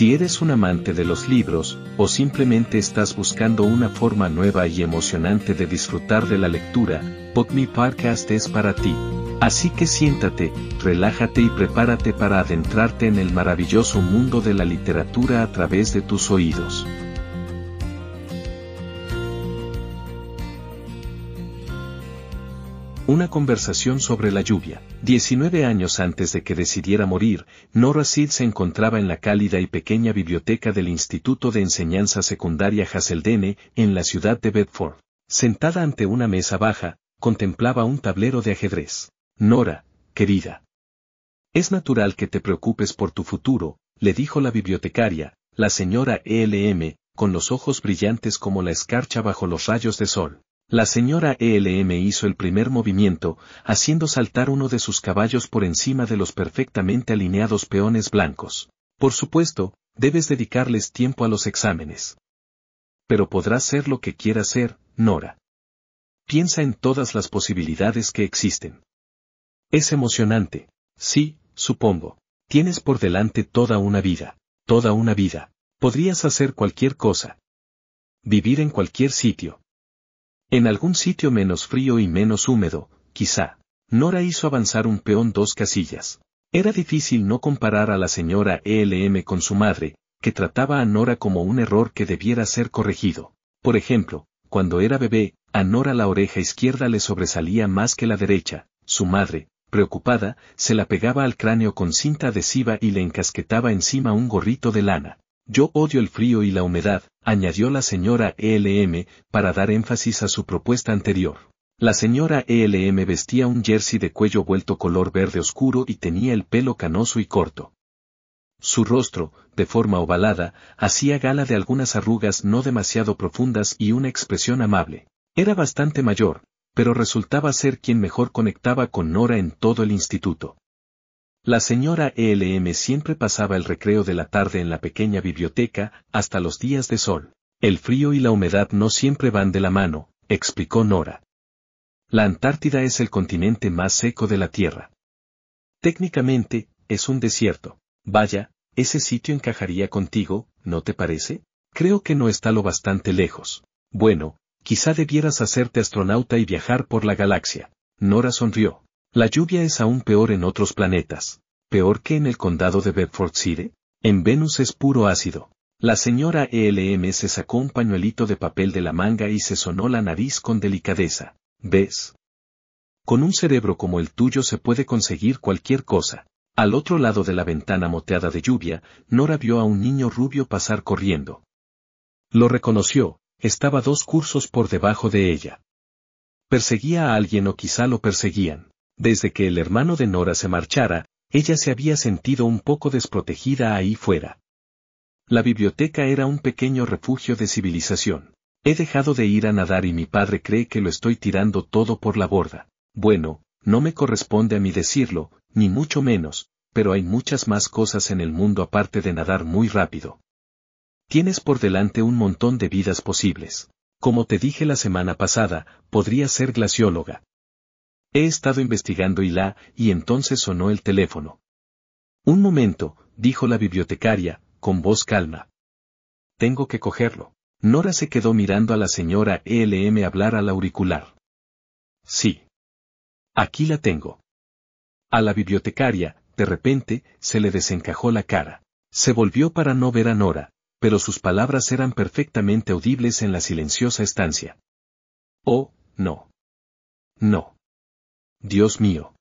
Si eres un amante de los libros, o simplemente estás buscando una forma nueva y emocionante de disfrutar de la lectura, Book Me Podcast es para ti. Así que siéntate, relájate y prepárate para adentrarte en el maravilloso mundo de la literatura a través de tus oídos. Una conversación sobre la lluvia. 19 años antes de que decidiera morir, Nora Seed se encontraba en la cálida y pequeña biblioteca del Instituto de Enseñanza Secundaria Hazelden, en la ciudad de Bedford. Sentada ante una mesa baja, contemplaba un tablero de ajedrez. Nora, querida. Es natural que te preocupes por tu futuro, le dijo la bibliotecaria, la señora E.L.M., con los ojos brillantes como la escarcha bajo los rayos de sol. La señora E.L.M. hizo el primer movimiento, haciendo saltar uno de sus caballos por encima de los perfectamente alineados peones blancos. Por supuesto, debes dedicarles tiempo a los exámenes. Pero podrás ser lo que quieras ser, Nora. Piensa en todas las posibilidades que existen. Es emocionante. Sí, supongo. Tienes por delante toda una vida. Toda una vida. Podrías hacer cualquier cosa. Vivir en cualquier sitio. En algún sitio menos frío y menos húmedo, quizá. Nora hizo avanzar un peón 2 casillas. Era difícil no comparar a la señora E.L.M. con su madre, que trataba a Nora como un error que debiera ser corregido. Por ejemplo, cuando era bebé, a Nora la oreja izquierda le sobresalía más que la derecha. Su madre, preocupada, se la pegaba al cráneo con cinta adhesiva y le encasquetaba encima un gorrito de lana. Yo odio el frío y la humedad, añadió la señora E.L.M., para dar énfasis a su propuesta anterior. La señora E.L.M. vestía un jersey de cuello vuelto color verde oscuro y tenía el pelo canoso y corto. Su rostro, de forma ovalada, hacía gala de algunas arrugas no demasiado profundas y una expresión amable. Era bastante mayor, pero resultaba ser quien mejor conectaba con Nora en todo el instituto. La señora E.L.M. siempre pasaba el recreo de la tarde en la pequeña biblioteca, hasta los días de sol. El frío y la humedad no siempre van de la mano, explicó Nora. La Antártida es el continente más seco de la Tierra. Técnicamente, es un desierto. Vaya, ese sitio encajaría contigo, ¿no te parece? Creo que no está lo bastante lejos. Bueno, quizá debieras hacerte astronauta y viajar por la galaxia. Nora sonrió. La lluvia es aún peor en otros planetas. ¿Peor que en el condado de Bedfordshire? En Venus es puro ácido. La señora E.L.M. se sacó un pañuelito de papel de la manga y se sonó la nariz con delicadeza. ¿Ves? Con un cerebro como el tuyo se puede conseguir cualquier cosa. Al otro lado de la ventana moteada de lluvia, Nora vio a un niño rubio pasar corriendo. Lo reconoció, estaba 2 cursos por debajo de ella. Perseguía a alguien o quizá lo perseguían. Desde que el hermano de Nora se marchara, ella se había sentido un poco desprotegida ahí fuera. La biblioteca era un pequeño refugio de civilización. He dejado de ir a nadar y mi padre cree que lo estoy tirando todo por la borda. Bueno, no me corresponde a mí decirlo, ni mucho menos, pero hay muchas más cosas en el mundo aparte de nadar muy rápido. Tienes por delante un montón de vidas posibles. Como te dije la semana pasada, podrías ser glacióloga. He estado investigando y entonces sonó el teléfono. Un momento, dijo la bibliotecaria, con voz calma. Tengo que cogerlo. Nora se quedó mirando a la señora E.L.M. hablar al auricular. Sí. Aquí la tengo. A la bibliotecaria, de repente, se le desencajó la cara. Se volvió para no ver a Nora, pero sus palabras eran perfectamente audibles en la silenciosa estancia. Oh, no. No. Dios mío.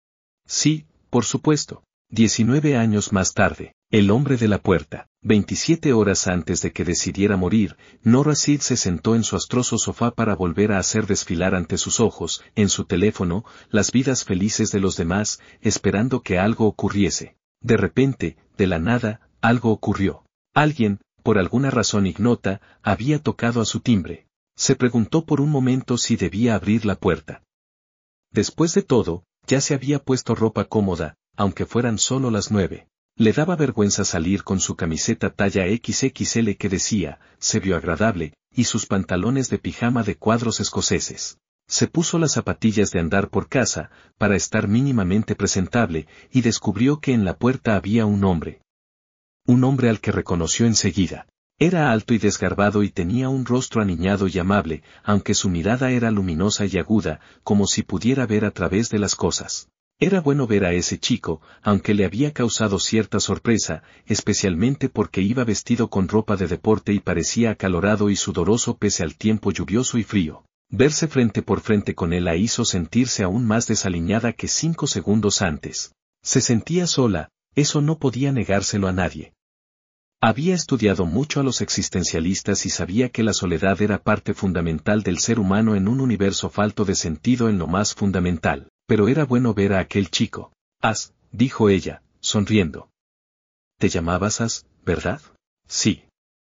Sí, por supuesto. 19 años más tarde, el hombre de la puerta. 27 horas antes de que decidiera morir, Nora Seed se sentó en su astroso sofá para volver a hacer desfilar ante sus ojos, en su teléfono, las vidas felices de los demás, esperando que algo ocurriese. De repente, de la nada, algo ocurrió. Alguien, por alguna razón ignota, había tocado a su timbre. Se preguntó por un momento si debía abrir la puerta. Después de todo, ya se había puesto ropa cómoda, aunque fueran solo las 9. Le daba vergüenza salir con su camiseta talla XXL que decía, se vio agradable, y sus pantalones de pijama de cuadros escoceses. Se puso las zapatillas de andar por casa, para estar mínimamente presentable, y descubrió que en la puerta había un hombre. Un hombre al que reconoció enseguida. Era alto y desgarbado y tenía un rostro aniñado y amable, aunque su mirada era luminosa y aguda, como si pudiera ver a través de las cosas. Era bueno ver a ese chico, aunque le había causado cierta sorpresa, especialmente porque iba vestido con ropa de deporte y parecía acalorado y sudoroso pese al tiempo lluvioso y frío. Verse frente por frente con él la hizo sentirse aún más desaliñada que 5 segundos antes. Se sentía sola, eso no podía negárselo a nadie. Había estudiado mucho a los existencialistas y sabía que la soledad era parte fundamental del ser humano en un universo falto de sentido en lo más fundamental, pero era bueno ver a aquel chico. As, dijo ella, sonriendo. ¿Te llamabas As, verdad? Sí.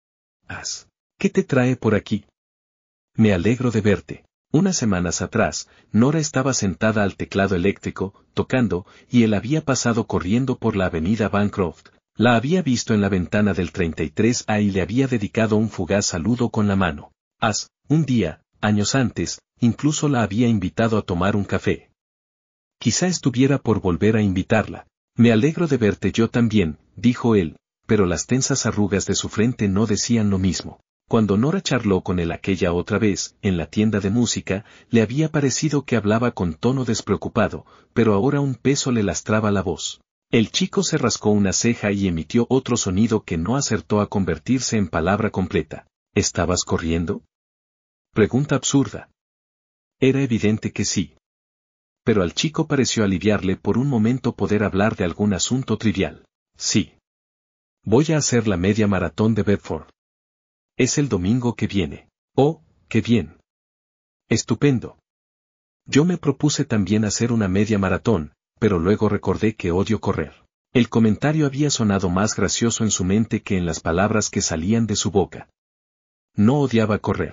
As. ¿Qué te trae por aquí? Me alegro de verte. Unas semanas atrás, Nora estaba sentada al teclado eléctrico, tocando, y él había pasado corriendo por la avenida Bancroft. La había visto en la ventana del 33A y le había dedicado un fugaz saludo con la mano. As, un día, años antes, incluso la había invitado a tomar un café. Quizá estuviera por volver a invitarla. Me alegro de verte yo también, dijo él, pero las tensas arrugas de su frente no decían lo mismo. Cuando Nora charló con él aquella otra vez, en la tienda de música, le había parecido que hablaba con tono despreocupado, pero ahora un peso le lastraba la voz. El chico se rascó una ceja y emitió otro sonido que no acertó a convertirse en palabra completa. ¿Estabas corriendo? Pregunta absurda. Era evidente que sí. Pero al chico pareció aliviarle por un momento poder hablar de algún asunto trivial. Sí. Voy a hacer la media maratón de Bedford. Es el domingo que viene. Oh, qué bien. Estupendo. Yo me propuse también hacer una media maratón, pero luego recordé que odio correr. El comentario había sonado más gracioso en su mente que en las palabras que salían de su boca. No odiaba correr.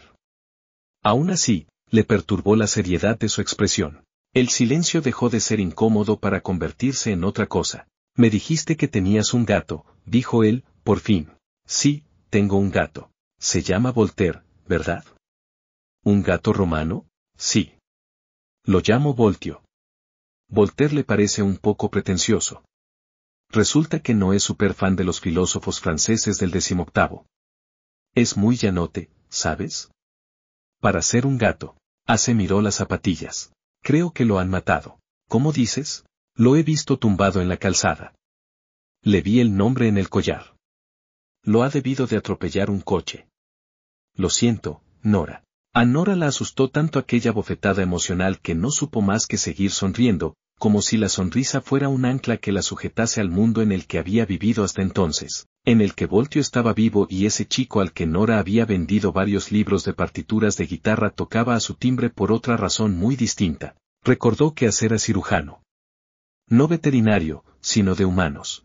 Aún así, le perturbó la seriedad de su expresión. El silencio dejó de ser incómodo para convertirse en otra cosa. Me dijiste que tenías un gato, dijo él, por fin. Sí, tengo un gato. Se llama Voltaire, ¿verdad? ¿Un gato romano? Sí. Lo llamo Voltio. Voltaire le parece un poco pretencioso. Resulta que no es súper fan de los filósofos franceses del 18º. Es muy llanote, ¿sabes? Para ser un gato. Se miró las zapatillas. Creo que lo han matado. ¿Cómo dices? Lo he visto tumbado en la calzada. Le vi el nombre en el collar. Lo ha debido de atropellar un coche. Lo siento, Nora. A Nora la asustó tanto aquella bofetada emocional que no supo más que seguir sonriendo, como si la sonrisa fuera un ancla que la sujetase al mundo en el que había vivido hasta entonces, en el que Voltio estaba vivo y ese chico al que Nora había vendido varios libros de partituras de guitarra tocaba a su timbre por otra razón muy distinta. Recordó que era cirujano. No veterinario, sino de humanos.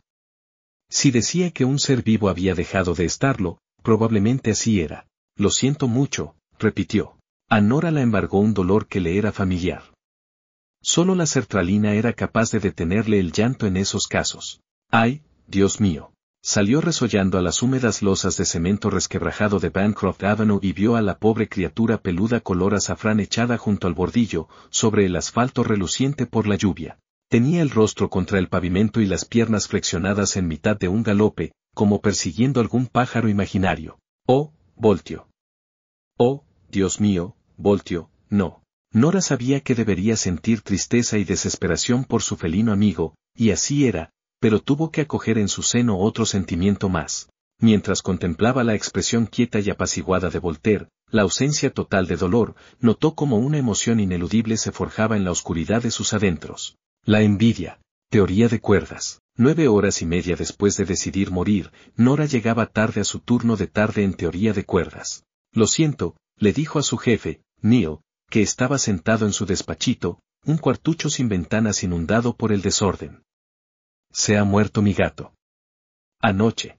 Si decía que un ser vivo había dejado de estarlo, probablemente así era. Lo siento mucho, repitió. A Nora la embargó un dolor que le era familiar. Solo la sertralina era capaz de detenerle el llanto en esos casos. ¡Ay, Dios mío! Salió resollando a las húmedas losas de cemento resquebrajado de Bancroft Avenue y vio a la pobre criatura peluda color azafrán echada junto al bordillo, sobre el asfalto reluciente por la lluvia. Tenía el rostro contra el pavimento y las piernas flexionadas en mitad de un galope, como persiguiendo algún pájaro imaginario. ¡Oh, Voltio! ¡Oh, Dios mío, Voltio, no! Nora sabía que debería sentir tristeza y desesperación por su felino amigo, y así era, pero tuvo que acoger en su seno otro sentimiento más. Mientras contemplaba la expresión quieta y apaciguada de Voltaire, la ausencia total de dolor, notó como una emoción ineludible se forjaba en la oscuridad de sus adentros. La envidia. Teoría de cuerdas. 9 horas y media después de decidir morir, Nora llegaba tarde a su turno de tarde en teoría de cuerdas. Lo siento, le dijo a su jefe, Neil, que estaba sentado en su despachito, un cuartucho sin ventanas inundado por el desorden. Se ha muerto mi gato. Anoche.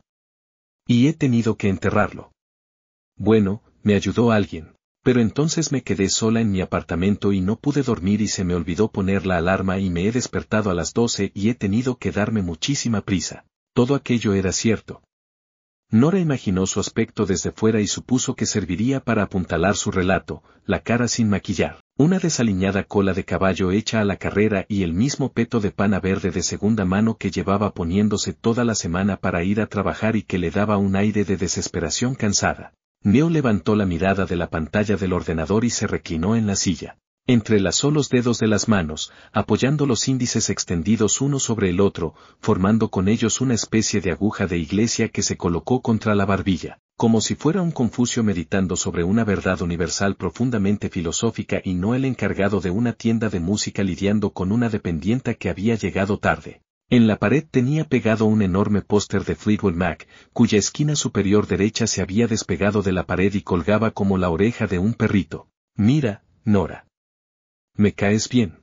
Y he tenido que enterrarlo. Bueno, me ayudó alguien, pero entonces me quedé sola en mi apartamento y no pude dormir y se me olvidó poner la alarma y me he despertado a las 12 y he tenido que darme muchísima prisa. Todo aquello era cierto. Nora imaginó su aspecto desde fuera y supuso que serviría para apuntalar su relato, la cara sin maquillar, una desaliñada cola de caballo hecha a la carrera y el mismo peto de pana verde de segunda mano que llevaba poniéndose toda la semana para ir a trabajar y que le daba un aire de desesperación cansada. Neo levantó la mirada de la pantalla del ordenador y se reclinó en la silla. Entrelazó los dedos de las manos, apoyando los índices extendidos uno sobre el otro, formando con ellos una especie de aguja de iglesia que se colocó contra la barbilla, como si fuera un Confucio meditando sobre una verdad universal profundamente filosófica y no el encargado de una tienda de música lidiando con una dependienta que había llegado tarde. En la pared tenía pegado un enorme póster de Fleetwood Mac, cuya esquina superior derecha se había despegado de la pared y colgaba como la oreja de un perrito. Mira, Nora. Me caes bien.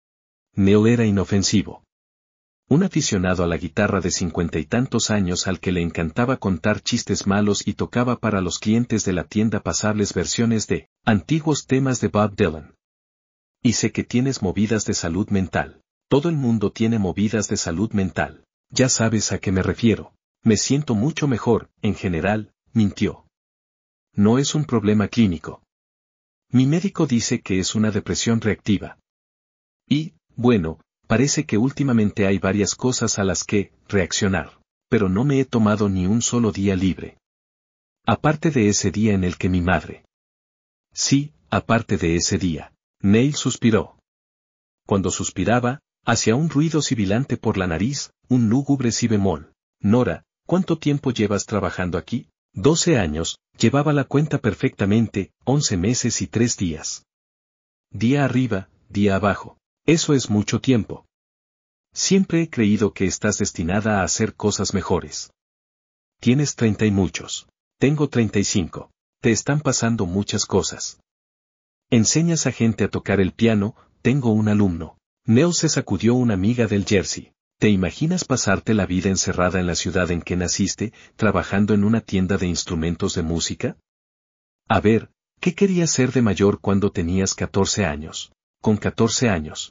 Neo era inofensivo. Un aficionado a la guitarra de 50 y tantos años al que le encantaba contar chistes malos y tocaba para los clientes de la tienda pasables versiones de antiguos temas de Bob Dylan. Y sé que tienes movidas de salud mental. Todo el mundo tiene movidas de salud mental. Ya sabes a qué me refiero. Me siento mucho mejor, en general, mintió. No es un problema clínico. Mi médico dice que es una depresión reactiva. Y, bueno, parece que últimamente hay varias cosas a las que reaccionar, pero no me he tomado ni un solo día libre. Aparte de ese día en el que mi madre. Sí, aparte de ese día. Neil suspiró. Cuando suspiraba, hacía un ruido sibilante por la nariz, un lúgubre si bemol. Nora, ¿cuánto tiempo llevas trabajando aquí? 12 años, llevaba la cuenta perfectamente, 11 meses y 3 días. Día arriba, día abajo. Eso es mucho tiempo. Siempre he creído que estás destinada a hacer cosas mejores. Tienes 30 y muchos. Tengo 35. Te están pasando muchas cosas. Enseñas a gente a tocar el piano, tengo un alumno. Neo se sacudió una miga del jersey. ¿Te imaginas pasarte la vida encerrada en la ciudad en que naciste, trabajando en una tienda de instrumentos de música? A ver, ¿qué querías ser de mayor cuando tenías 14 años? Con 14 años.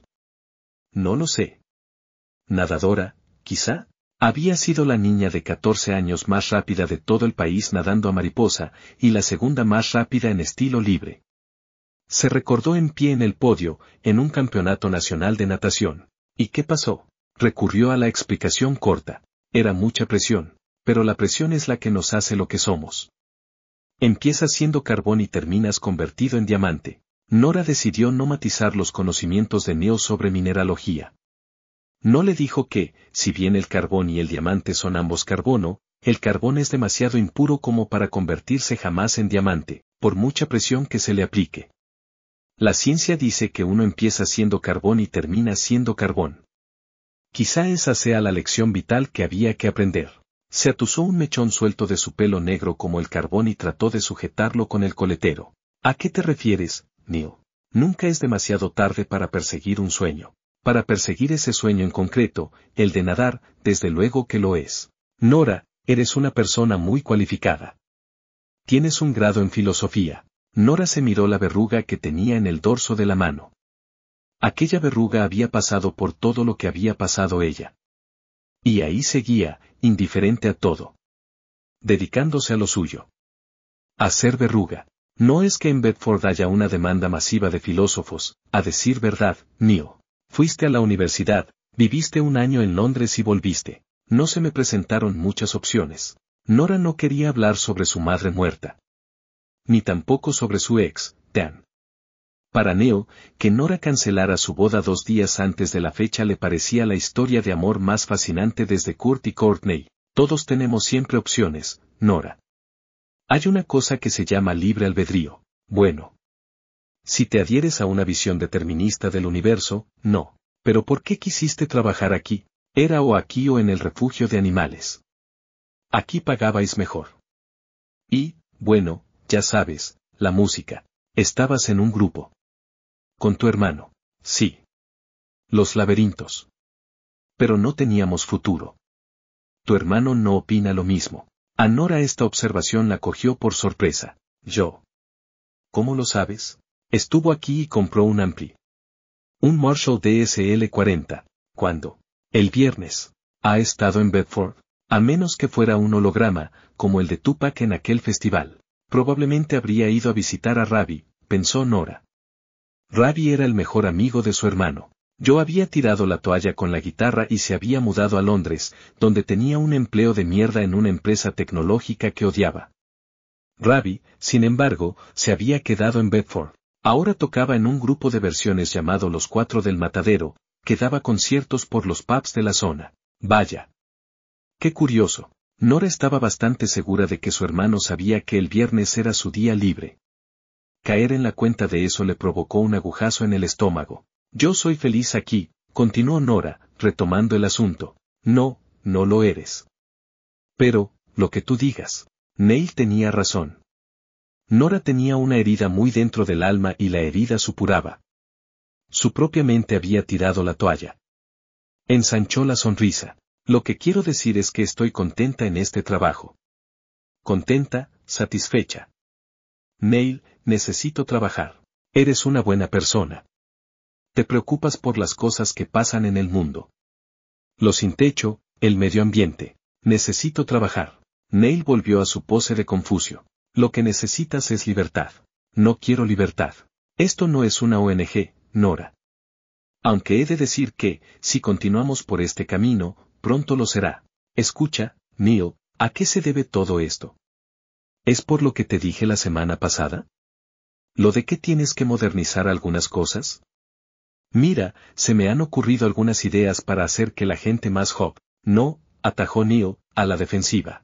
No lo sé. Nadadora, quizá. Había sido la niña de 14 años más rápida de todo el país nadando a mariposa, y la segunda más rápida en estilo libre. Se recordó en pie en el podio, en un campeonato nacional de natación. ¿Y qué pasó? Recurrió a la explicación corta. Era mucha presión, pero la presión es la que nos hace lo que somos. Empiezas siendo carbón y terminas convertido en diamante. Nora decidió no matizar los conocimientos de Neo sobre mineralogía. No le dijo que, si bien el carbón y el diamante son ambos carbono, el carbón es demasiado impuro como para convertirse jamás en diamante, por mucha presión que se le aplique. La ciencia dice que uno empieza siendo carbón y termina siendo carbón. Quizá esa sea la lección vital que había que aprender. Se atusó un mechón suelto de su pelo negro como el carbón y trató de sujetarlo con el coletero. ¿A qué te refieres, Neil? Nunca es demasiado tarde para perseguir un sueño. Para perseguir ese sueño en concreto, el de nadar, desde luego que lo es. Nora, eres una persona muy cualificada. Tienes un grado en filosofía. Nora se miró la verruga que tenía en el dorso de la mano. Aquella verruga había pasado por todo lo que había pasado ella. Y ahí seguía, indiferente a todo. Dedicándose a lo suyo. A ser verruga. No es que en Bedford haya una demanda masiva de filósofos, a decir verdad, Neil. Fuiste a la universidad, viviste un año en Londres y volviste. No se me presentaron muchas opciones. Nora no quería hablar sobre su madre muerta. Ni tampoco sobre su ex, Dan. Para Neo, que Nora cancelara su boda 2 días antes de la fecha le parecía la historia de amor más fascinante desde Kurt y Courtney. Todos tenemos siempre opciones, Nora. Hay una cosa que se llama libre albedrío. Bueno. Si te adhieres a una visión determinista del universo, no. Pero ¿por qué quisiste trabajar aquí? Era o aquí o en el refugio de animales. Aquí pagabais mejor. Y, bueno, ya sabes, la música. Estabas en un grupo. Con tu hermano. Sí. Los laberintos. Pero no teníamos futuro. Tu hermano no opina lo mismo. A Nora esta observación la cogió por sorpresa. Yo. ¿Cómo lo sabes? Estuvo aquí y compró un ampli. Un Marshall DSL 40. ¿Cuándo? El viernes. ¿Ha estado en Bedford? A menos que fuera un holograma, como el de Tupac en aquel festival. Probablemente habría ido a visitar a Ravi, pensó Nora. Ravi era el mejor amigo de su hermano. Yo había tirado la toalla con la guitarra y se había mudado a Londres, donde tenía un empleo de mierda en una empresa tecnológica que odiaba. Ravi, sin embargo, se había quedado en Bedford. Ahora tocaba en un grupo de versiones llamado Los Cuatro del Matadero, que daba conciertos por los pubs de la zona. Vaya. Qué curioso. Nora estaba bastante segura de que su hermano sabía que el viernes era su día libre. Caer en la cuenta de eso le provocó un agujazo en el estómago. Yo soy feliz aquí, continuó Nora, retomando el asunto. No, no lo eres. Pero, lo que tú digas. Neil tenía razón. Nora tenía una herida muy dentro del alma y la herida supuraba. Su propia mente había tirado la toalla. Ensanchó la sonrisa. Lo que quiero decir es que estoy contenta en este trabajo. Contenta, satisfecha. Neil, necesito trabajar. Eres una buena persona. Te preocupas por las cosas que pasan en el mundo. Lo sin techo, el medio ambiente. Necesito trabajar. Neil volvió a su pose de Confucio. Lo que necesitas es libertad. No quiero libertad. Esto no es una ONG, Nora. Aunque he de decir que, si continuamos por este camino, pronto lo será. Escucha, Neil, ¿a qué se debe todo esto? ¿Es por lo que te dije la semana pasada? ¿Lo de que tienes que modernizar algunas cosas? Mira, se me han ocurrido algunas ideas para hacer que la gente más joven. No, atajó Neil, a la defensiva.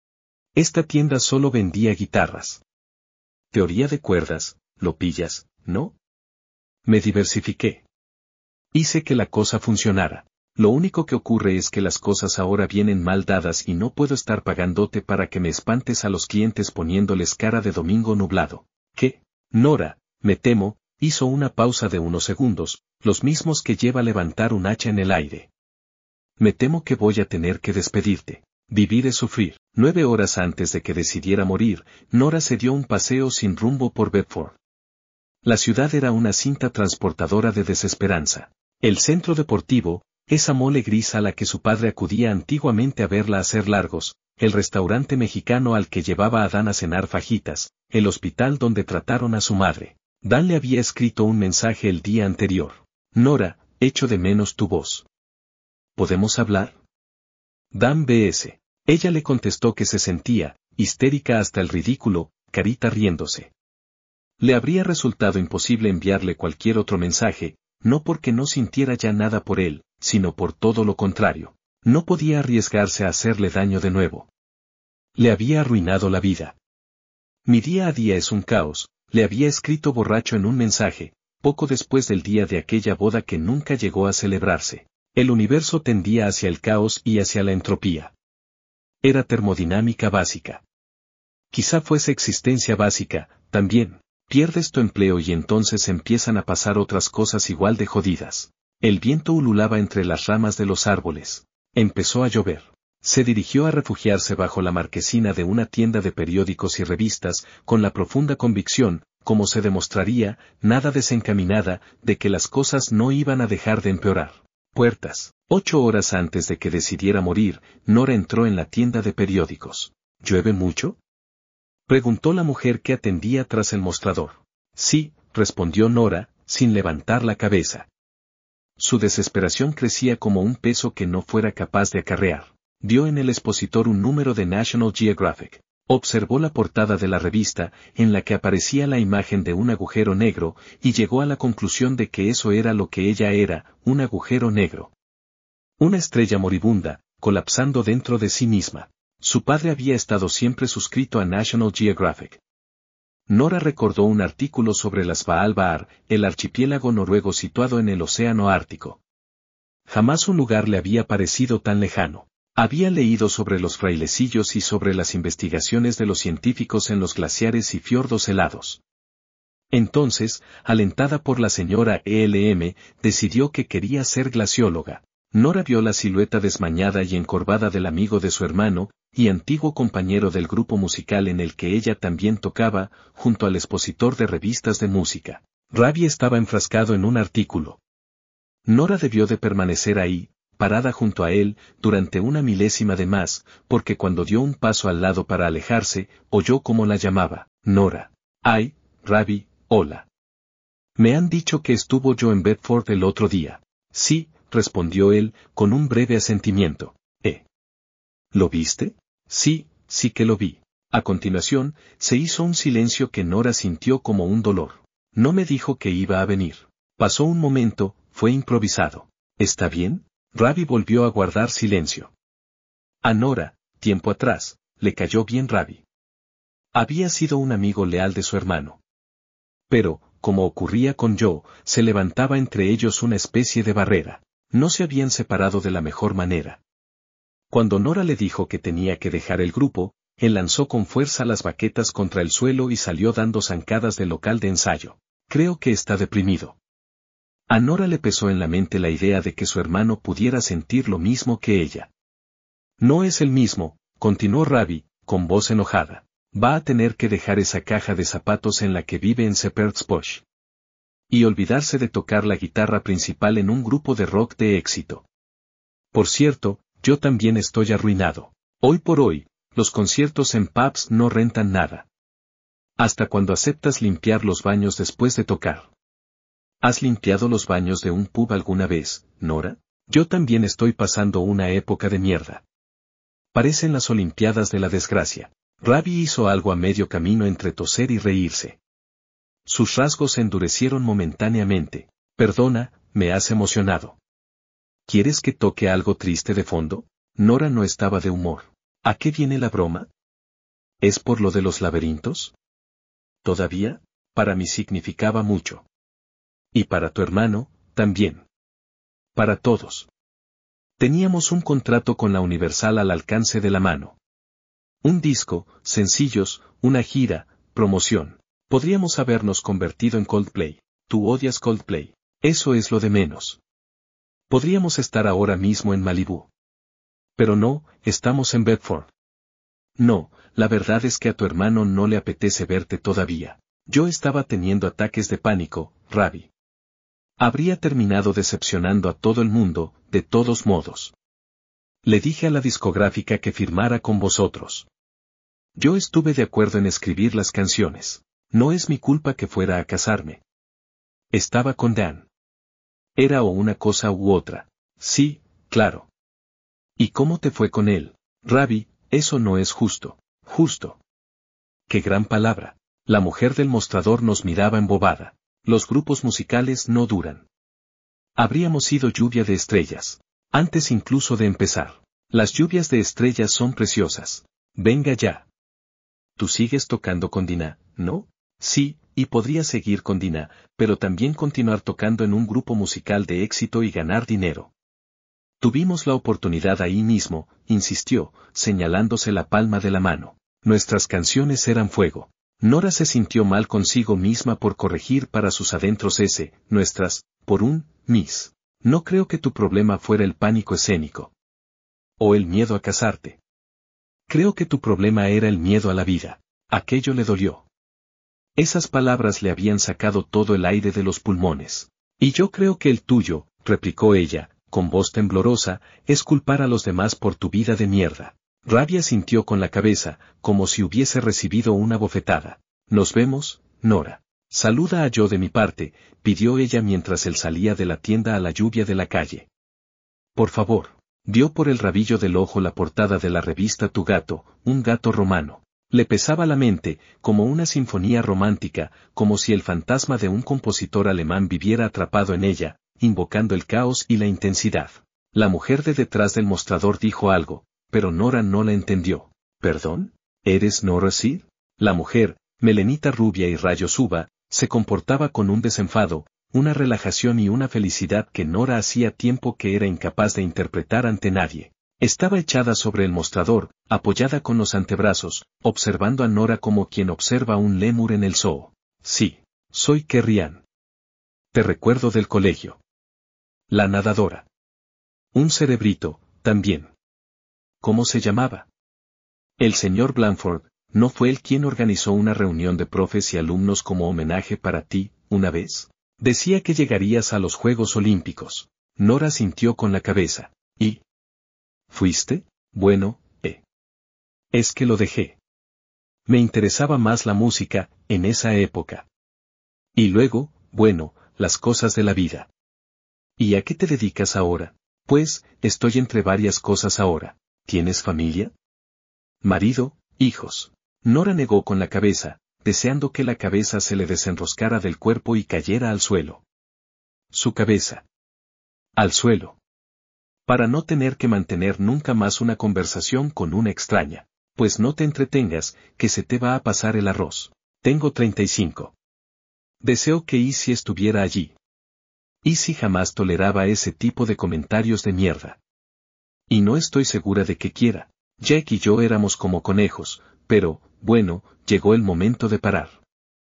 Esta tienda solo vendía guitarras. Teoría de cuerdas, lo pillas, ¿no? Me diversifiqué. Hice que la cosa funcionara. Lo único que ocurre es que las cosas ahora vienen mal dadas y no puedo estar pagándote para que me espantes a los clientes poniéndoles cara de domingo nublado. ¿Qué? Nora, me temo, hizo una pausa de unos segundos, los mismos que lleva a levantar un hacha en el aire. Me temo que voy a tener que despedirte. Vivir es sufrir. 9 horas antes de que decidiera morir, Nora se dio un paseo sin rumbo por Bedford. La ciudad era una cinta transportadora de desesperanza. El centro deportivo, esa mole gris a la que su padre acudía antiguamente a verla hacer largos, el restaurante mexicano al que llevaba a Dan a cenar fajitas, el hospital donde trataron a su madre. Dan le había escrito un mensaje el día anterior. Nora, echo de menos tu voz. ¿Podemos hablar? Dan B.S. Ella le contestó que se sentía, histérica hasta el ridículo, carita riéndose. Le habría resultado imposible enviarle cualquier otro mensaje, no porque no sintiera ya nada por él, sino por todo lo contrario. No podía arriesgarse a hacerle daño de nuevo. Le había arruinado la vida. Mi día a día es un caos, le había escrito borracho en un mensaje, poco después del día de aquella boda que nunca llegó a celebrarse. El universo tendía hacia el caos y hacia la entropía. Era termodinámica básica. Quizá fuese existencia básica, también. Pierdes tu empleo y entonces empiezan a pasar otras cosas igual de jodidas. El viento ululaba entre las ramas de los árboles. Empezó a llover. Se dirigió a refugiarse bajo la marquesina de una tienda de periódicos y revistas, con la profunda convicción, como se demostraría, nada desencaminada, de que las cosas no iban a dejar de empeorar. Puertas. 8 horas antes de que decidiera morir, Nora entró en la tienda de periódicos. ¿Llueve mucho?, preguntó la mujer que atendía tras el mostrador. Sí, respondió Nora, sin levantar la cabeza. Su desesperación crecía como un peso que no fuera capaz de acarrear. Vio en el expositor un número de National Geographic. Observó la portada de la revista, en la que aparecía la imagen de un agujero negro, y llegó a la conclusión de que eso era lo que ella era, un agujero negro. Una estrella moribunda, colapsando dentro de sí misma. Su padre había estado siempre suscrito a National Geographic. Nora recordó un artículo sobre las Svalbard, el archipiélago noruego situado en el océano Ártico. Jamás un lugar le había parecido tan lejano. Había leído sobre los frailecillos y sobre las investigaciones de los científicos en los glaciares y fiordos helados. Entonces, alentada por la señora E.L.M., decidió que quería ser glacióloga. Nora vio la silueta desmañada y encorvada del amigo de su hermano, y antiguo compañero del grupo musical en el que ella también tocaba, junto al expositor de revistas de música. Ravi estaba enfrascado en un artículo. Nora debió de permanecer ahí, parada junto a él, durante una milésima de más, porque cuando dio un paso al lado para alejarse, oyó cómo la llamaba, Nora. Ay, Ravi, hola. Me han dicho que estuvo yo en Bedford el otro día. Sí, respondió él, con un breve asentimiento. ¿Lo viste? Sí, sí que lo vi. A continuación, se hizo un silencio que Nora sintió como un dolor. No me dijo que iba a venir. Pasó un momento, fue improvisado. ¿Está bien? Ravi volvió a guardar silencio. A Nora, tiempo atrás, le cayó bien Ravi. Había sido un amigo leal de su hermano. Pero, como ocurría con Joe, se levantaba entre ellos una especie de barrera. No se habían separado de la mejor manera. Cuando Nora le dijo que tenía que dejar el grupo, él lanzó con fuerza las baquetas contra el suelo y salió dando zancadas del local de ensayo. Creo que está deprimido. A Nora le pesó en la mente la idea de que su hermano pudiera sentir lo mismo que ella. No es el mismo, continuó Ravi, con voz enojada. Va a tener que dejar esa caja de zapatos en la que vive en Shepherd's Bush. Y olvidarse de tocar la guitarra principal en un grupo de rock de éxito. Por cierto, yo también estoy arruinado. Hoy por hoy, los conciertos en pubs no rentan nada. Hasta cuando aceptas limpiar los baños después de tocar. ¿Has limpiado los baños de un pub alguna vez, Nora? Yo también estoy pasando una época de mierda. Parecen las Olimpiadas de la desgracia. Ravi hizo algo a medio camino entre toser y reírse. Sus rasgos se endurecieron momentáneamente. Perdona, me has emocionado. ¿Quieres que toque algo triste de fondo? Nora no estaba de humor. ¿A qué viene la broma? ¿Es por lo de los laberintos? ¿Todavía? Para mí significaba mucho. Y para tu hermano, también. Para todos. Teníamos un contrato con la Universal al alcance de la mano. Un disco, sencillos, una gira, promoción. Podríamos habernos convertido en Coldplay. Tú odias Coldplay. Eso es lo de menos. Podríamos estar ahora mismo en Malibú. Pero no, estamos en Bedford. No, la verdad es que a tu hermano no le apetece verte todavía. Yo estaba teniendo ataques de pánico, Ravi. Habría terminado decepcionando a todo el mundo, de todos modos. Le dije a la discográfica que firmara con vosotros. Yo estuve de acuerdo en escribir las canciones. No es mi culpa que fuera a casarme. Estaba con Dan. Era o una cosa u otra. Sí, claro. ¿Y cómo te fue con él? Ravi, eso no es justo. Justo. Qué gran palabra. La mujer del mostrador nos miraba embobada. Los grupos musicales no duran. Habríamos sido lluvia de estrellas. Antes incluso de empezar. Las lluvias de estrellas son preciosas. Venga ya. Tú sigues tocando con Dinah, ¿no? Sí, y podría seguir con Dinah, pero también continuar tocando en un grupo musical de éxito y ganar dinero. Tuvimos la oportunidad ahí mismo, insistió, señalándose la palma de la mano. Nuestras canciones eran fuego. Nora se sintió mal consigo misma por corregir para sus adentros nuestras, por un, Miss. No creo que tu problema fuera el pánico escénico. O el miedo a casarte. Creo que tu problema era el miedo a la vida. Aquello le dolió. Esas palabras le habían sacado todo el aire de los pulmones. Y yo creo que el tuyo, replicó ella, con voz temblorosa, es culpar a los demás por tu vida de mierda. Rabia sintió con la cabeza, como si hubiese recibido una bofetada. Nos vemos, Nora. Saluda a Joe de mi parte, pidió ella mientras él salía de la tienda a la lluvia de la calle. Por favor. Dio por el rabillo del ojo la portada de la revista Tu gato, un gato romano. Le pesaba la mente, como una sinfonía romántica, como si el fantasma de un compositor alemán viviera atrapado en ella, invocando el caos y la intensidad. La mujer de detrás del mostrador dijo algo, pero Nora no la entendió. ¿Perdón? ¿Eres Nora Seed? La mujer, melenita rubia y rayos uva, se comportaba con un desenfado, una relajación y una felicidad que Nora hacía tiempo que era incapaz de interpretar ante nadie. Estaba echada sobre el mostrador, apoyada con los antebrazos, observando a Nora como quien observa a un lémur en el zoo. Sí, soy Kerrian. Te recuerdo del colegio. La nadadora. Un cerebrito, también. ¿Cómo se llamaba? El señor Blanford, ¿no fue él quien organizó una reunión de profes y alumnos como homenaje para ti, una vez? Decía que llegarías a los Juegos Olímpicos. Nora sintió con la cabeza. ¿Y? ¿Fuiste? Bueno, es que lo dejé. Me interesaba más la música, en esa época. Y luego, bueno, las cosas de la vida. ¿Y a qué te dedicas ahora? Pues, estoy entre varias cosas ahora. ¿Tienes familia? Marido, hijos. Nora negó con la cabeza, deseando que la cabeza se le desenroscara del cuerpo y cayera al suelo. Su cabeza. Al suelo. Para no tener que mantener nunca más una conversación con una extraña. Pues no te entretengas, que se te va a pasar el arroz. Tengo 35. Deseo que Izzy estuviera allí. Izzy jamás toleraba ese tipo de comentarios de mierda. Y no estoy segura de que quiera. Jack y yo éramos como conejos, pero, bueno, llegó el momento de parar.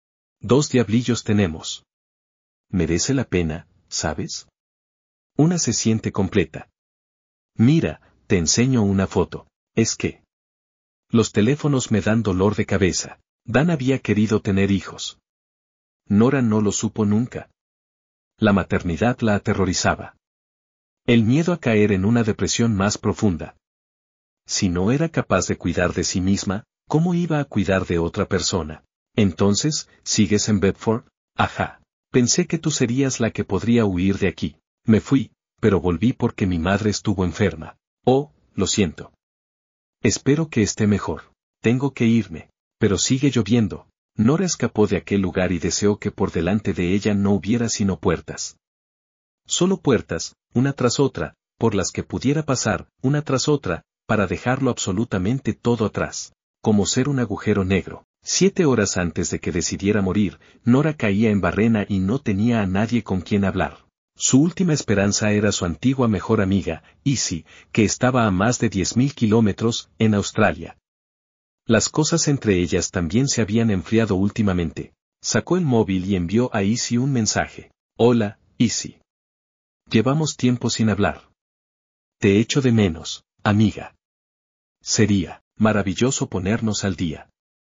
2 diablillos tenemos. Merece la pena, ¿sabes? Una se siente completa. Mira, te enseño una foto. Es que los teléfonos me dan dolor de cabeza. Dan había querido tener hijos. Nora no lo supo nunca. La maternidad la aterrorizaba. El miedo a caer en una depresión más profunda. Si no era capaz de cuidar de sí misma, ¿cómo iba a cuidar de otra persona? Entonces, ¿sigues en Bedford? Ajá. Pensé que tú serías la que podría huir de aquí. Me fui, pero volví porque mi madre estuvo enferma. Oh, lo siento. Espero que esté mejor. Tengo que irme. Pero sigue lloviendo. Nora escapó de aquel lugar y deseó que por delante de ella no hubiera sino puertas. Solo puertas, una tras otra, por las que pudiera pasar, una tras otra, para dejarlo absolutamente todo atrás. Como ser un agujero negro. 7 horas antes de que decidiera morir, Nora caía en barrena y no tenía a nadie con quien hablar. Su última esperanza era su antigua mejor amiga, Izzy, que estaba a más de 10.000 kilómetros, en Australia. Las cosas entre ellas también se habían enfriado últimamente. Sacó el móvil y envió a Izzy un mensaje. Hola, Izzy. Llevamos tiempo sin hablar. Te echo de menos, amiga. Sería maravilloso ponernos al día.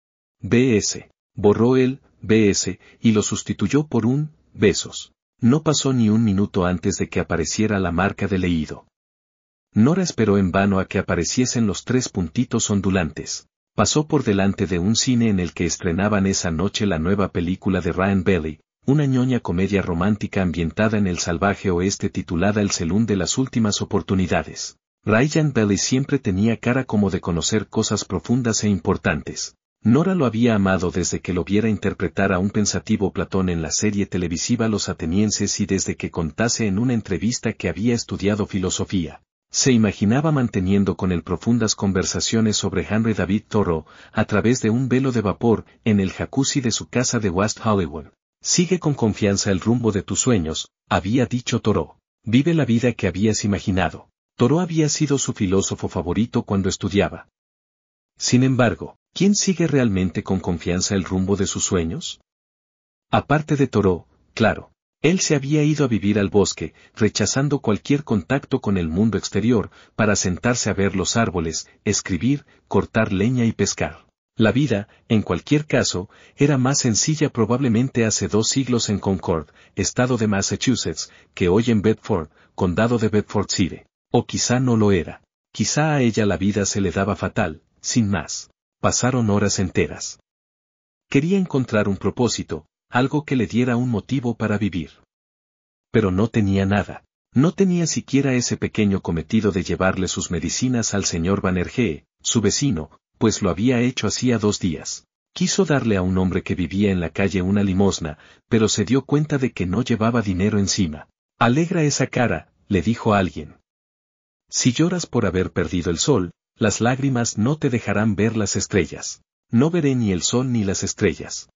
BS. Borró el BS y lo sustituyó por un besos. No pasó ni un minuto antes de que apareciera la marca de leído. Nora esperó en vano a que apareciesen los 3 puntitos ondulantes. Pasó por delante de un cine en el que estrenaban esa noche la nueva película de Ryan Bailey, una ñoña comedia romántica ambientada en el salvaje oeste titulada El Saloon de las Últimas Oportunidades. Ryan Bailey siempre tenía cara como de conocer cosas profundas e importantes. Nora lo había amado desde que lo viera interpretar a un pensativo Platón en la serie televisiva Los Atenienses y desde que contase en una entrevista que había estudiado filosofía. Se imaginaba manteniendo con él profundas conversaciones sobre Henry David Thoreau, a través de un velo de vapor, en el jacuzzi de su casa de West Hollywood. Sigue con confianza el rumbo de tus sueños, había dicho Thoreau. Vive la vida que habías imaginado. Thoreau había sido su filósofo favorito cuando estudiaba. Sin embargo, ¿quién sigue realmente con confianza el rumbo de sus sueños? Aparte de Thoreau, claro. Él se había ido a vivir al bosque, rechazando cualquier contacto con el mundo exterior, para sentarse a ver los árboles, escribir, cortar leña y pescar. La vida, en cualquier caso, era más sencilla probablemente hace 2 siglos en Concord, estado de Massachusetts, que hoy en Bedford, condado de Bedfordshire. O quizá no lo era. Quizá a ella la vida se le daba fatal, sin más. Pasaron horas enteras. Quería encontrar un propósito, algo que le diera un motivo para vivir. Pero no tenía nada. No tenía siquiera ese pequeño cometido de llevarle sus medicinas al señor Banerjee, su vecino, pues lo había hecho hacía 2 días. Quiso darle a un hombre que vivía en la calle una limosna, pero se dio cuenta de que no llevaba dinero encima. Alegra esa cara, le dijo alguien. Si lloras por haber perdido el sol, las lágrimas no te dejarán ver las estrellas. No veré ni el sol ni las estrellas.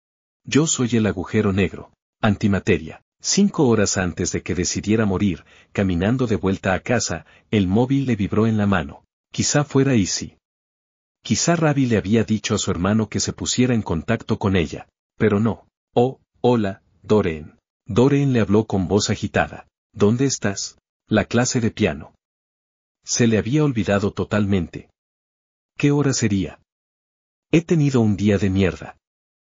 Yo soy el agujero negro, antimateria. 5 horas antes de que decidiera morir, caminando de vuelta a casa, el móvil le vibró en la mano. Quizá fuera Izzy. Quizá Ravi le había dicho a su hermano que se pusiera en contacto con ella, pero no. Oh, hola, Doreen. Doreen le habló con voz agitada. ¿Dónde estás? La clase de piano. Se le había olvidado totalmente. ¿Qué hora sería? He tenido un día de mierda.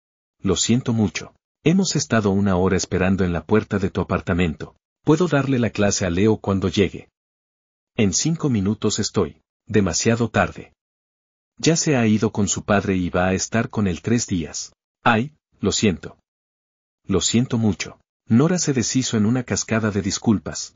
Lo siento mucho. Hemos estado 1 hora esperando en la puerta de tu apartamento. Puedo darle la clase a Leo cuando llegue. En 5 minutos estoy. Demasiado tarde. Ya se ha ido con su padre y va a estar con él 3 días. Ay, lo siento. Lo siento mucho. Nora se deshizo en una cascada de disculpas.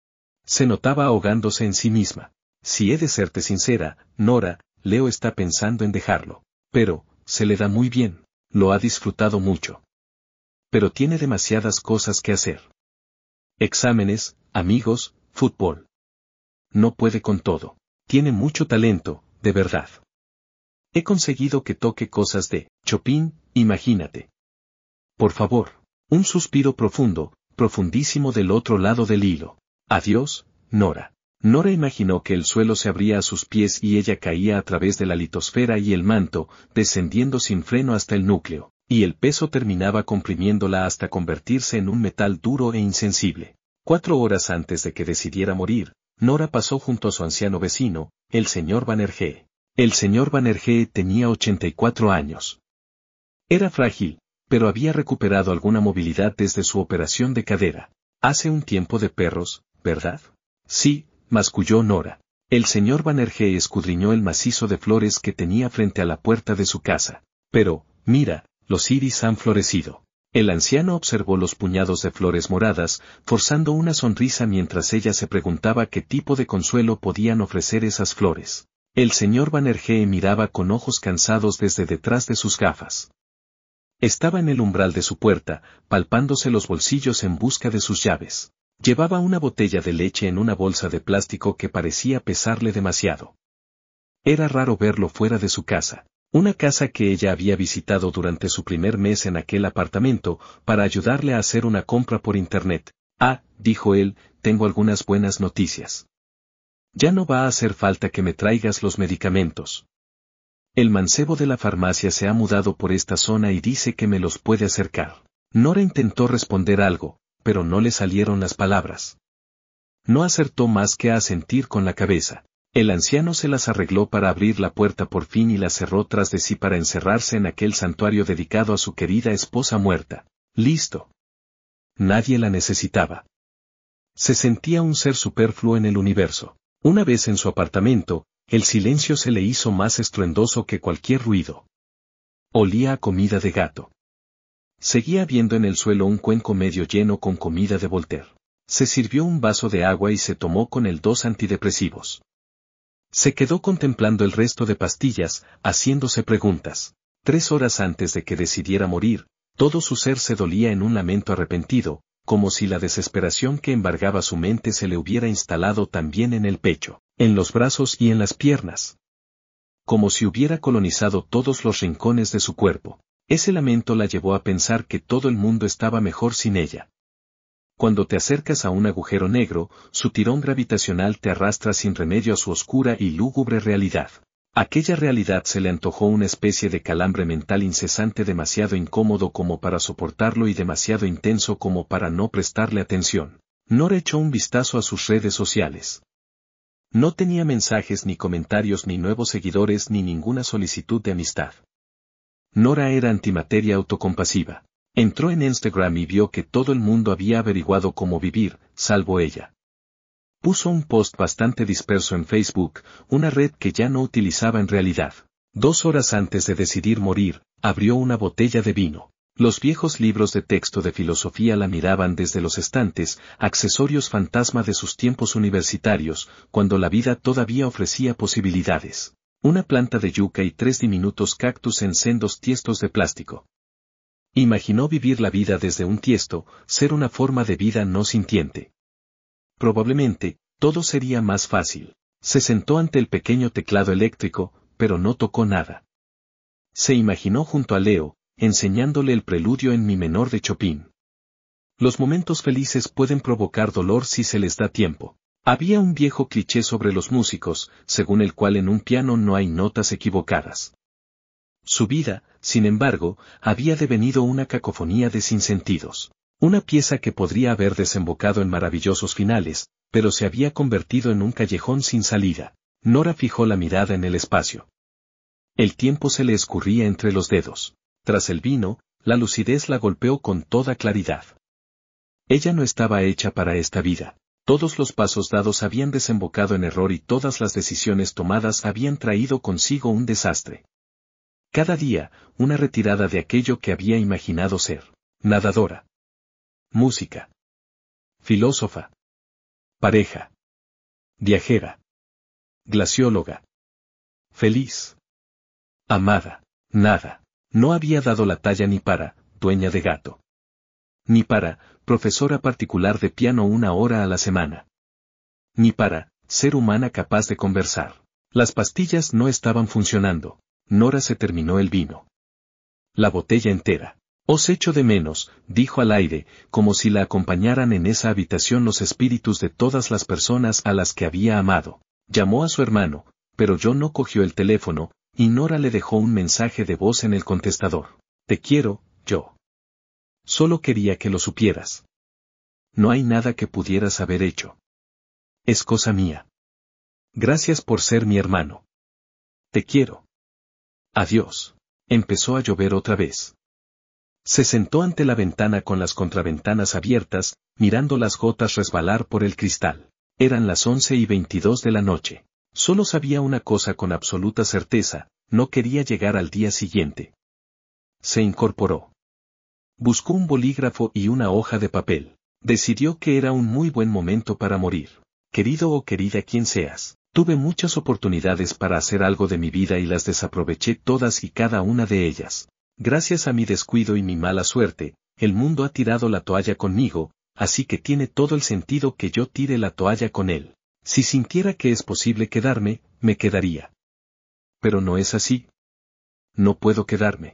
Se notaba ahogándose en sí misma. Si he de serte sincera, Nora, Leo está pensando en dejarlo. Pero, se le da muy bien. Lo ha disfrutado mucho. Pero tiene demasiadas cosas que hacer. Exámenes, amigos, fútbol. No puede con todo. Tiene mucho talento, de verdad. He conseguido que toque cosas de Chopin, imagínate. Por favor. Un suspiro profundo, profundísimo del otro lado del hilo. Adiós, Nora. Nora imaginó que el suelo se abría a sus pies y ella caía a través de la litosfera y el manto, descendiendo sin freno hasta el núcleo, y el peso terminaba comprimiéndola hasta convertirse en un metal duro e insensible. 4 horas antes de que decidiera morir, Nora pasó junto a su anciano vecino, el señor Banerjee. El señor Banerjee tenía 84 años. Era frágil, pero había recuperado alguna movilidad desde su operación de cadera. Hace un tiempo de perros, ¿verdad? Sí, masculló Nora. El señor Banerjee escudriñó el macizo de flores que tenía frente a la puerta de su casa. Pero, mira, los iris han florecido. El anciano observó los puñados de flores moradas, forzando una sonrisa mientras ella se preguntaba qué tipo de consuelo podían ofrecer esas flores. El señor Banerjee miraba con ojos cansados desde detrás de sus gafas. Estaba en el umbral de su puerta, palpándose los bolsillos en busca de sus llaves. Llevaba una botella de leche en una bolsa de plástico que parecía pesarle demasiado. Era raro verlo fuera de su casa, una casa que ella había visitado durante su primer mes en aquel apartamento, para ayudarle a hacer una compra por internet. Ah, dijo él, tengo algunas buenas noticias. Ya no va a hacer falta que me traigas los medicamentos. El mancebo de la farmacia se ha mudado por esta zona y dice que me los puede acercar. Nora intentó responder algo, pero no le salieron las palabras. No acertó más que a asentir con la cabeza. El anciano se las arregló para abrir la puerta por fin y la cerró tras de sí para encerrarse en aquel santuario dedicado a su querida esposa muerta. Listo. Nadie la necesitaba. Se sentía un ser superfluo en el universo. Una vez en su apartamento, el silencio se le hizo más estruendoso que cualquier ruido. Olía a comida de gato. Seguía viendo en el suelo un cuenco medio lleno con comida de Voltaire. Se sirvió un vaso de agua y se tomó con él 2 antidepresivos. Se quedó contemplando el resto de pastillas, haciéndose preguntas. 3 horas antes de que decidiera morir, todo su ser se dolía en un lamento arrepentido, como si la desesperación que embargaba su mente se le hubiera instalado también en el pecho, en los brazos y en las piernas. Como si hubiera colonizado todos los rincones de su cuerpo. Ese lamento la llevó a pensar que todo el mundo estaba mejor sin ella. Cuando te acercas a un agujero negro, su tirón gravitacional te arrastra sin remedio a su oscura y lúgubre realidad. Aquella realidad se le antojó una especie de calambre mental incesante demasiado incómodo como para soportarlo y demasiado intenso como para no prestarle atención. Nora echó un vistazo a sus redes sociales. No tenía mensajes ni comentarios ni nuevos seguidores ni ninguna solicitud de amistad. Nora era antimateria autocompasiva. Entró en Instagram y vio que todo el mundo había averiguado cómo vivir, salvo ella. Puso un post bastante disperso en Facebook, una red que ya no utilizaba en realidad. 2 horas antes de decidir morir, abrió una botella de vino. Los viejos libros de texto de filosofía la miraban desde los estantes, accesorios fantasma de sus tiempos universitarios, cuando la vida todavía ofrecía posibilidades. Una planta de yuca y 3 diminutos cactus en sendos tiestos de plástico. Imaginó vivir la vida desde un tiesto, ser una forma de vida no sintiente. Probablemente, todo sería más fácil. Se sentó ante el pequeño teclado eléctrico, pero no tocó nada. Se imaginó junto a Leo, enseñándole el preludio en mi menor de Chopin. Los momentos felices pueden provocar dolor si se les da tiempo. Había un viejo cliché sobre los músicos, según el cual en un piano no hay notas equivocadas. Su vida, sin embargo, había devenido una cacofonía de sinsentidos. Una pieza que podría haber desembocado en maravillosos finales, pero se había convertido en un callejón sin salida. Nora fijó la mirada en el espacio. El tiempo se le escurría entre los dedos. Tras el vino, la lucidez la golpeó con toda claridad. Ella no estaba hecha para esta vida. Todos los pasos dados habían desembocado en error y todas las decisiones tomadas habían traído consigo un desastre. Cada día, una retirada de aquello que había imaginado ser. Nadadora. Música. Filósofa. Pareja. Viajera. Glacióloga. Feliz. Amada. Nada. No había dado la talla ni para, dueña de gato. Ni para, profesora particular de piano 1 hora a la semana. Ni para, ser humana capaz de conversar. Las pastillas no estaban funcionando. Nora se terminó el vino. La botella entera. Os echo de menos, dijo al aire, como si la acompañaran en esa habitación los espíritus de todas las personas a las que había amado. Llamó a su hermano, pero John no cogió el teléfono, y Nora le dejó un mensaje de voz en el contestador. Te quiero, yo. Solo quería que lo supieras. No hay nada que pudieras haber hecho. Es cosa mía. Gracias por ser mi hermano. Te quiero. Adiós. Empezó a llover otra vez. Se sentó ante la ventana con las contraventanas abiertas, mirando las gotas resbalar por el cristal. Eran las 11:22 de la noche. Solo sabía una cosa con absoluta certeza, no quería llegar al día siguiente. Se incorporó. Buscó un bolígrafo y una hoja de papel. Decidió que era un muy buen momento para morir. Querido o querida quien seas, tuve muchas oportunidades para hacer algo de mi vida y las desaproveché todas y cada una de ellas. Gracias a mi descuido y mi mala suerte, el mundo ha tirado la toalla conmigo, así que tiene todo el sentido que yo tire la toalla con él. Si sintiera que es posible quedarme, me quedaría. Pero no es así. No puedo quedarme.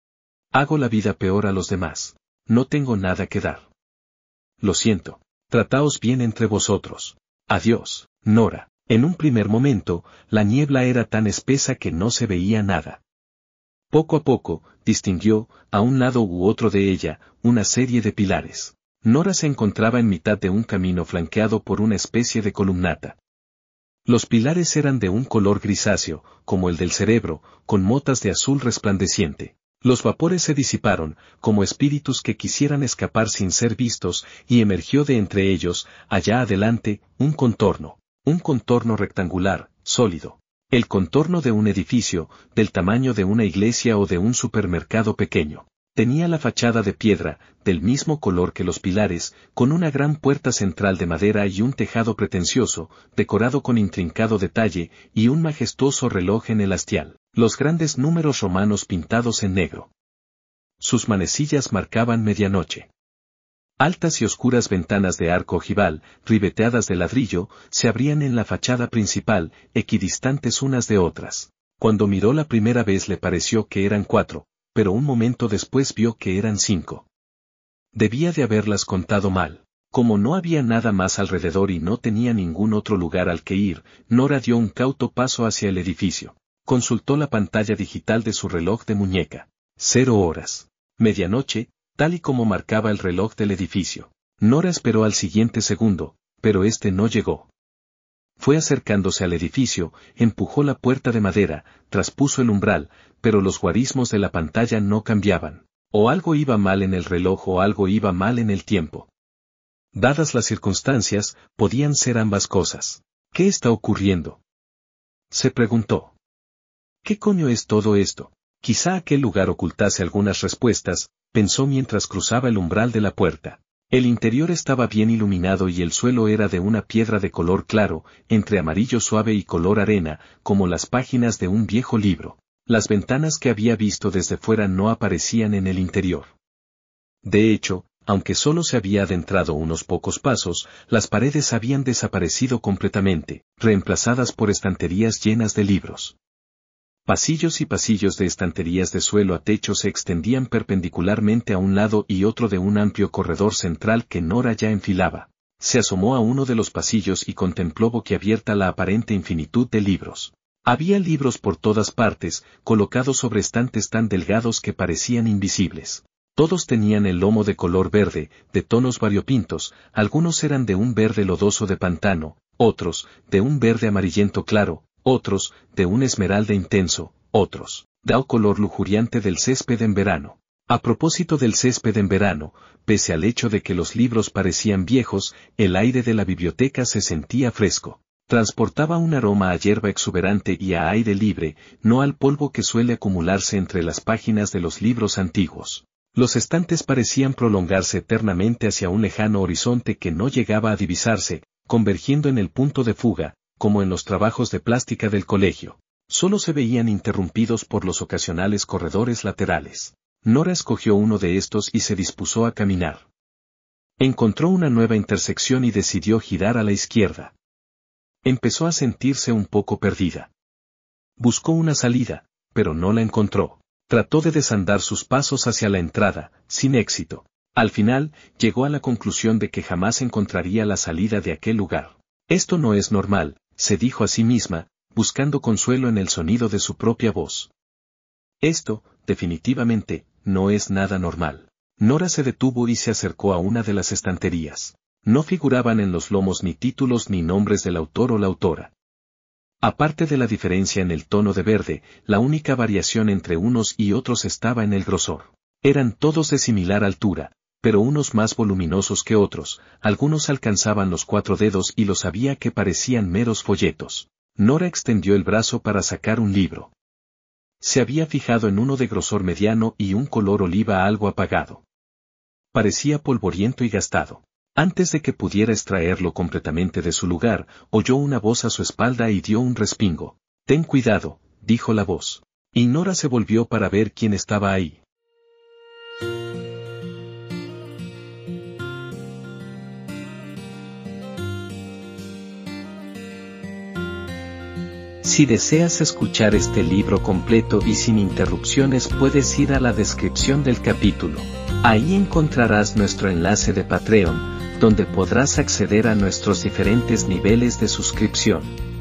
Hago la vida peor a los demás. No tengo nada que dar. Lo siento. Trataos bien entre vosotros. Adiós, Nora. En un primer momento, la niebla era tan espesa que no se veía nada. Poco a poco, distinguió, a un lado u otro de ella, una serie de pilares. Nora se encontraba en mitad de un camino flanqueado por una especie de columnata. Los pilares eran de un color grisáceo, como el del cerebro, con motas de azul resplandeciente. Los vapores se disiparon, como espíritus que quisieran escapar sin ser vistos, y emergió de entre ellos, allá adelante, un contorno rectangular, sólido. El contorno de un edificio, del tamaño de una iglesia o de un supermercado pequeño. Tenía la fachada de piedra, del mismo color que los pilares, con una gran puerta central de madera y un tejado pretencioso, decorado con intrincado detalle, y un majestuoso reloj en el hastial, los grandes números romanos pintados en negro. Sus manecillas marcaban medianoche. Altas y oscuras ventanas de arco ojival, ribeteadas de ladrillo, se abrían en la fachada principal, equidistantes unas de otras. Cuando miró la primera vez le pareció que eran 4, pero un momento después vio que eran 5. Debía de haberlas contado mal. Como no había nada más alrededor y no tenía ningún otro lugar al que ir, Nora dio un cauto paso hacia el edificio. Consultó la pantalla digital de su reloj de muñeca. 0 horas. Medianoche, tal y como marcaba el reloj del edificio. Nora esperó al siguiente segundo, pero este no llegó. Fue acercándose al edificio, empujó la puerta de madera, traspuso el umbral, pero los guarismos de la pantalla no cambiaban. O algo iba mal en el reloj o algo iba mal en el tiempo. Dadas las circunstancias, podían ser ambas cosas. ¿Qué está ocurriendo?, se preguntó. ¿Qué coño es todo esto? Quizá aquel lugar ocultase algunas respuestas, pensó mientras cruzaba el umbral de la puerta. El interior estaba bien iluminado y el suelo era de una piedra de color claro, entre amarillo suave y color arena, como las páginas de un viejo libro. Las ventanas que había visto desde fuera no aparecían en el interior. De hecho, aunque solo se había adentrado unos pocos pasos, las paredes habían desaparecido completamente, reemplazadas por estanterías llenas de libros. Pasillos y pasillos de estanterías de suelo a techo se extendían perpendicularmente a un lado y otro de un amplio corredor central que Nora ya enfilaba. Se asomó a uno de los pasillos y contempló boquiabierta la aparente infinitud de libros. Había libros por todas partes, colocados sobre estantes tan delgados que parecían invisibles. Todos tenían el lomo de color verde, de tonos variopintos, algunos eran de un verde lodoso de pantano, otros, de un verde amarillento claro, otros, de un esmeralda intenso, otros, de un color lujuriante del césped en verano. A propósito del césped en verano, pese al hecho de que los libros parecían viejos, el aire de la biblioteca se sentía fresco. Transportaba un aroma a hierba exuberante y a aire libre, no al polvo que suele acumularse entre las páginas de los libros antiguos. Los estantes parecían prolongarse eternamente hacia un lejano horizonte que no llegaba a divisarse, convergiendo en el punto de fuga, como en los trabajos de plástica del colegio. Solo se veían interrumpidos por los ocasionales corredores laterales. Nora escogió uno de estos y se dispuso a caminar. Encontró una nueva intersección y decidió girar a la izquierda. Empezó a sentirse un poco perdida. Buscó una salida, pero no la encontró. Trató de desandar sus pasos hacia la entrada, sin éxito. Al final, llegó a la conclusión de que jamás encontraría la salida de aquel lugar. Esto no es normal, se dijo a sí misma, buscando consuelo en el sonido de su propia voz. Esto, definitivamente, no es nada normal. Nora se detuvo y se acercó a una de las estanterías. No figuraban en los lomos ni títulos ni nombres del autor o la autora. Aparte de la diferencia en el tono de verde, la única variación entre unos y otros estaba en el grosor. Eran todos de similar altura, pero unos más voluminosos que otros, algunos alcanzaban los 4 dedos y los había que parecían meros folletos. Nora extendió el brazo para sacar un libro. Se había fijado en uno de grosor mediano y un color oliva algo apagado. Parecía polvoriento y gastado. Antes de que pudiera extraerlo completamente de su lugar, oyó una voz a su espalda y dio un respingo. «Ten cuidado», dijo la voz. Y Nora se volvió para ver quién estaba ahí. Si deseas escuchar este libro completo y sin interrupciones, puedes ir a la descripción del capítulo. Ahí encontrarás nuestro enlace de Patreon, donde podrás acceder a nuestros diferentes niveles de suscripción.